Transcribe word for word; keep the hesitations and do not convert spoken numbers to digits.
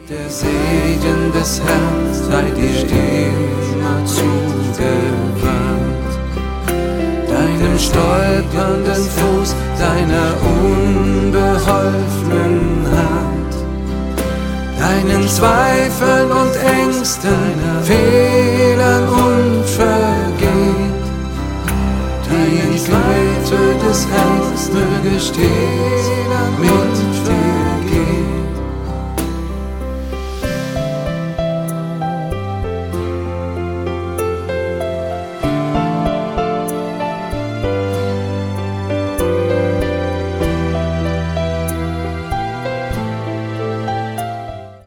Der Segen des Herrn sei dir immer zugewandt, deinem stolpernden Fuß, deiner unbeholfenen Hand, deinen Zweifeln und Ängsten, Fehlern und Vergehen. Die Güte des Herrn möge stehen mit